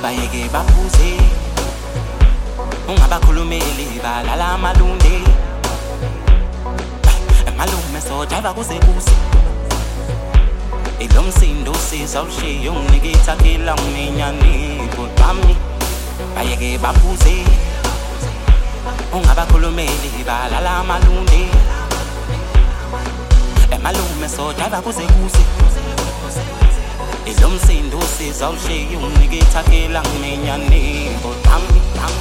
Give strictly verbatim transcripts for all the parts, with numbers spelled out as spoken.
bayeke baphuze ungabakhulumeli balala amalunde malume so driver kuze kuze ilomsindo sizawushiya unginikitha kila umenyani kodwami bayeke baphuze ungabakhulumeli balala amalunde malume so driver kuze kuze ilomsindo sizawushiya unginikitha kila umenyani kodwami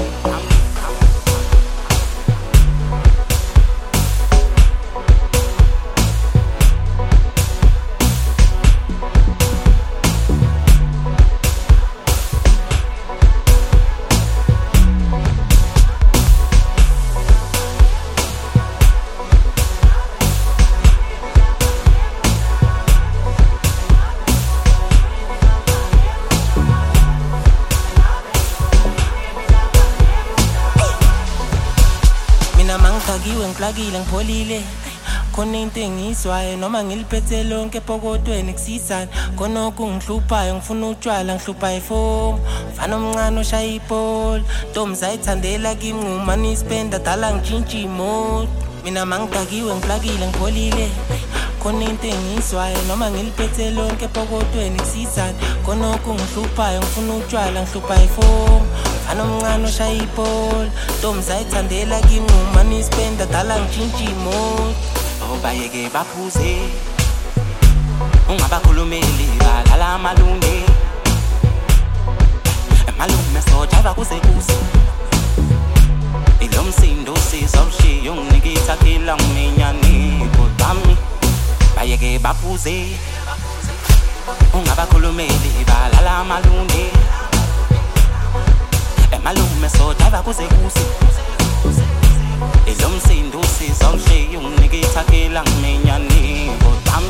Ngiwe ngiplakile ngipholile khona into engizwayo noma ngiliphethe lonke epokotweni kusizana khona okungihluphayo ngifuna utshwala ngihlupha ifomu mfana omncane oshaya ibhola ntombi zayithandela kimncuma nispenda dala ngitshintshe imoto mina mangidakiwe ngiplakile ngipholile khona into engizwayo noma ngiliphethe lonke epokotweni kusizana khona okungihluphayo ngifuna utshwala ngihlupha ifomu mfana omncane oshaya ibhola ntombi zayithandela kimncuma nispenda dala ngitshintshe imoto bayeke baphuze ungabakhulumeli balala amalunde malume so driver kuze kuze ilomsindo sizawushiya unginikitha kila umenyani kodwami bayeke baphuze ungabakhulumeli balala amalunde malume so driver kuze kuze ilomsindo sizawushiya unginikitha kila umenyani kodwami